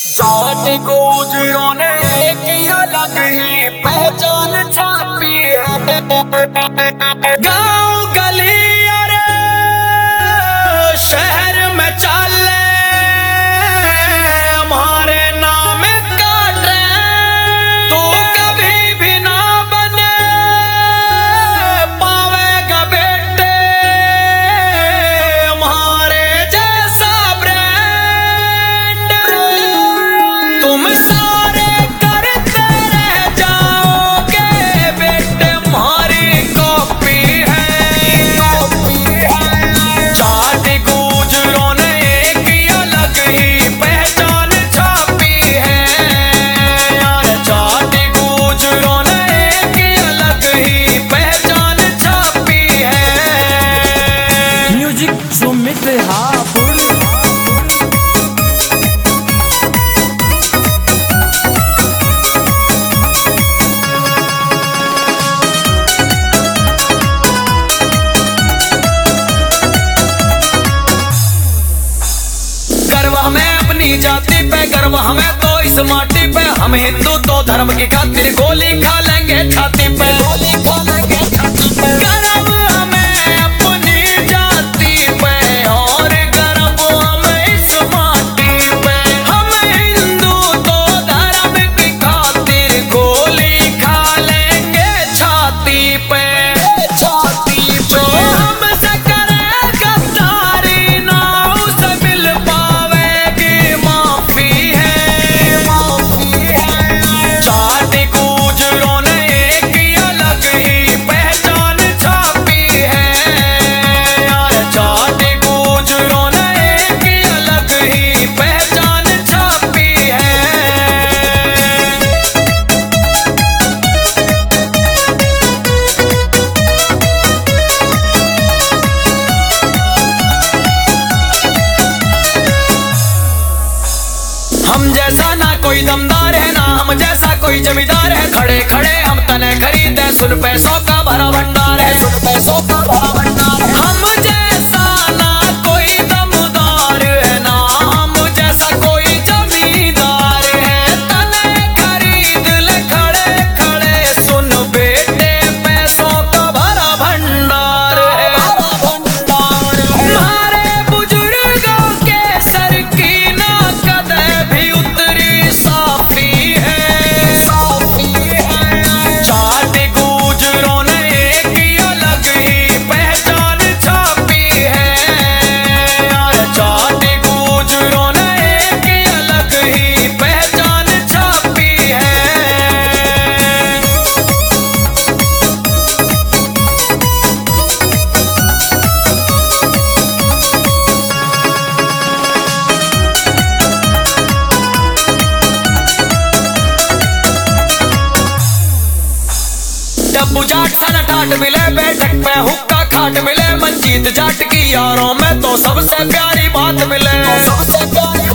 साथ गुजरों ने एक अलग ही पहचान छापी है। गांव गली और शहर में चले हमारे नाम काट रहे। तू कभी भी ना बने पावेगा बेटे हमारे जैसा ब्रांड। तुम सारे करते रह जाओगे बेटे हमारी कॉपी है। चाट गुजरों ने एक अलग ही पहचान छापी है। यार चाट गुजरों ने एक अलग ही पहचान छापी है। म्यूजिक सुमित हापुर। गर्व हमें अपनी जाति पे, गर्व हमें तो इस माटी पे। हम हिंदू तो धर्म की खातिर गोली खा लेंगे छाती पे। गर्व हमें अपनी जाति पे और गर्व हमें इस माटी पे। हम हिंदू तो धर्म की खातिर गोली खा लेंगे छाती पे। जो हमसे करे गद्दारी ना उसे मिल पावेगी माफी है। चाट गुजरों ने एक अलग ही पहचान छापी है। यार चाट गुजरों ने एक अलग ही पहचान छापी है। हम जैसा ना कोई दमदार है, ना हम जैसा कोई जमींदार है। खड़े खड़े हम तने खरीदे, सुन पैसों का भरा भंडार है। सुन पैसों का भरा भंडार है। हम जैसा ना कोई दमदार है, ना हम जैसा कोई जमींदार है। तने खरीद ले खड़े खड़े, सुन बेटे पैसों का भरा भंडार है। हमारे बुजुर्गों के सर की ना कदे भी उतरी साफी है। चाट गुजरों ने एक अलग ही पहचान छापी है। यार चाट गुजरों ने एक अलग ही पहचान छापी है। डब्बू जाट सन टाट मिले, बैठक पे हुक्का खाट मिले। मंजीत जाट की यारों में तो सबसे प्यारी बात मिले।